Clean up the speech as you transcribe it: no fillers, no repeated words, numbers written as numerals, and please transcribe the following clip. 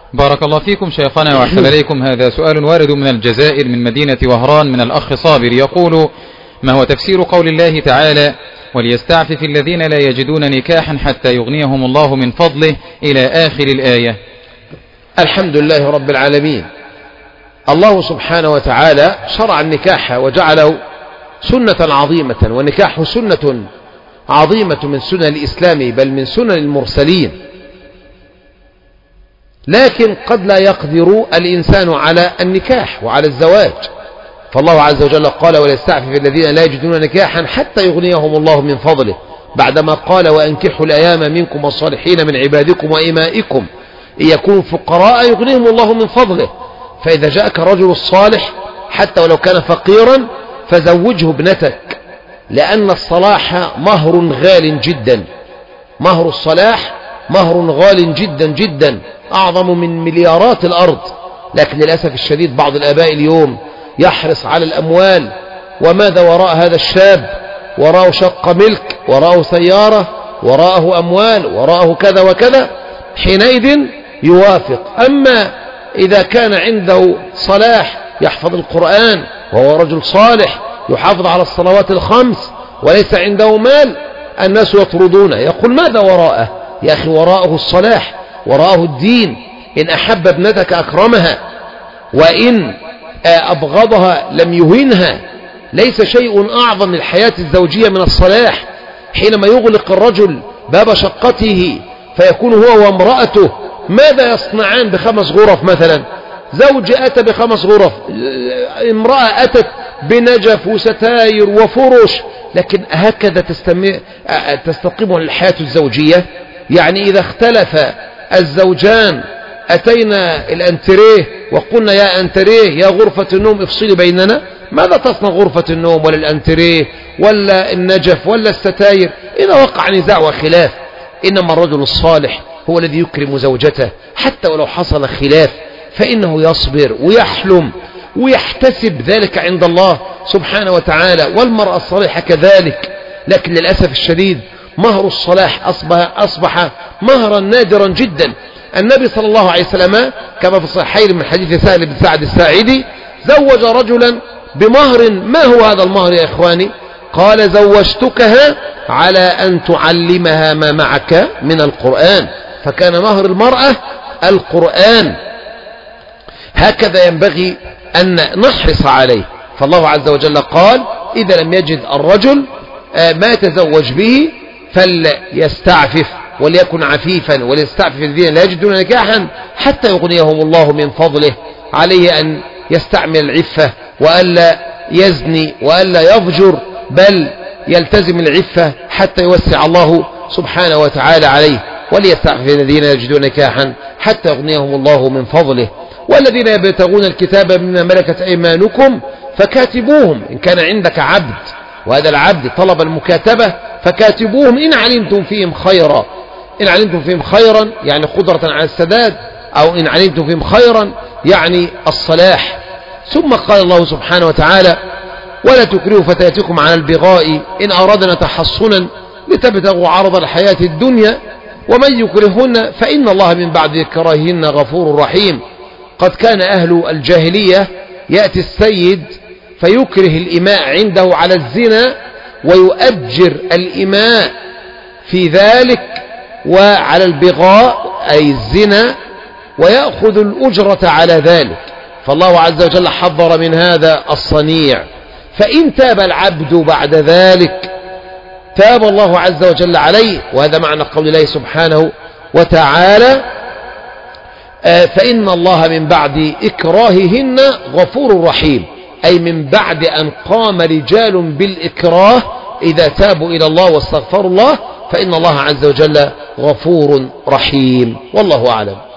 بارك الله فيكم شيخنا وأحسن إليكم. هذا سؤال وارد من الجزائر من مدينة وهران من الأخ صابر، يقول: ما هو تفسير قول الله تعالى: وليستعفف الذين لا يجدون نكاحا حتى يغنيهم الله من فضله إلى آخر الآية؟ الحمد لله رب العالمين. الله سبحانه وتعالى شرع النكاح وجعله سنة عظيمة، والنكاح سنة عظيمة من سنن الإسلام بل من سنن المرسلين، لكن قد لا يقدر الإنسان على النكاح وعلى الزواج، فالله عز وجل قال: وليستعفف الذين لا يجدون نكاحا حتى يغنيهم الله من فضله، بعدما قال: وأنكحوا الأيام منكم والصالحين من عبادكم وإمائكم إن يكونوا فقراء يغنيهم الله من فضله. فإذا جاءك الرجل الصالح حتى ولو كان فقيرا فزوجه ابنتك، لأن الصلاح مهر غال جدا، مهر الصلاح مهر غال جدا جدا، أعظم من مليارات الأرض. لكن للأسف الشديد بعض الآباء اليوم يحرص على الأموال، وماذا وراء هذا الشاب؟ وراءه شقة ملك، وراءه سيارة، وراءه أموال، وراءه كذا وكذا، حينئذ يوافق. أما إذا كان عنده صلاح يحفظ القرآن وهو رجل صالح يحافظ على الصلوات الخمس وليس عنده مال، الناس يطردونه، يقول: ماذا وراءه؟ يا أخي وراءه الصلاح، وراءه الدين. إن أحب ابنتك أكرمها، وإن أبغضها لم يهينها. ليس شيء أعظم من الحياة الزوجية من الصلاح. حينما يغلق الرجل باب شقته فيكون هو وامرأته ماذا يصنعان ب5 غرف مثلا؟ زوج أتى ب5 غرف، امرأة أتت بنجف وستاير وفرش، لكن هكذا تستقيم الحياة الزوجية؟ يعني إذا اختلف الزوجان أتينا الأنتريه وقلنا: يا أنتريه يا غرفة النوم افصلي بيننا، ماذا تصنع غرفة النوم ولا الأنتريه ولا النجف ولا الستاير إذا وقع نزاع وخلاف؟ إنما الرجل الصالح هو الذي يكرم زوجته حتى ولو حصل خلاف، فإنه يصبر ويحلم ويحتسب ذلك عند الله سبحانه وتعالى، والمرأة الصالحة كذلك. لكن للأسف الشديد مهر الصلاح أصبح مهرا نادرا جدا. النبي صلى الله عليه وسلم كما في الصحيحين من حديث سهل بن سعد الساعدي زوج رجلا بمهر. ما هو هذا المهر يا إخواني؟ قال: زوجتكها على أن تعلمها ما معك من القرآن. فكان مهر المرأة القرآن. هكذا ينبغي أن نحرص عليه. فالله عز وجل قال: إذا لم يجد الرجل ما يتزوج به فليستعفف وليكن عفيفا، وليستعفف الذين لا يجدون نكاحا حتى يغنيهم الله من فضله. عليه أن يستعمل العفة وألا يزني وألا يضجر، بل يلتزم العفة حتى يوسع الله سبحانه وتعالى عليه. وليستعفف الذين يجدون نكاحا حتى يغنيهم الله من فضله. والذين يبتغون الكتاب مما ملكت أيمانكم فكاتبوهم إن كان عندك عبد، وهذا العبد طلب المكاتبة فكاتبوهم إن علمتم فيهم خيرا. إن علمتم فيهم خيرا يعني قدرة على السداد، أو إن علمتم فيهم خيرا يعني الصلاح. ثم قال الله سبحانه وتعالى: ولا تكرهوا فتياتكم على البغاء إن أرادنا تحصنا لتبتغوا عرض الحياة الدنيا ومن يكرهن فإن الله من بعد إكراههن غفور رحيم. قد كان أهل الجاهلية يأتي السيد فيكره الإماء عنده على الزنا ويؤجر الإماء في ذلك، وعلى البغاء أي الزنا، ويأخذ الأجرة على ذلك. فالله عز وجل حذر من هذا الصنيع. فإن تاب العبد بعد ذلك تاب الله عز وجل عليه، وهذا معنى قول الله سبحانه وتعالى: فإن الله من بعد إكراههن غفور رحيم، أي من بعد أن قام رجال بالإكراه إذا تابوا إلى الله واستغفروا الله فإن الله عز وجل غفور رحيم. والله أعلم.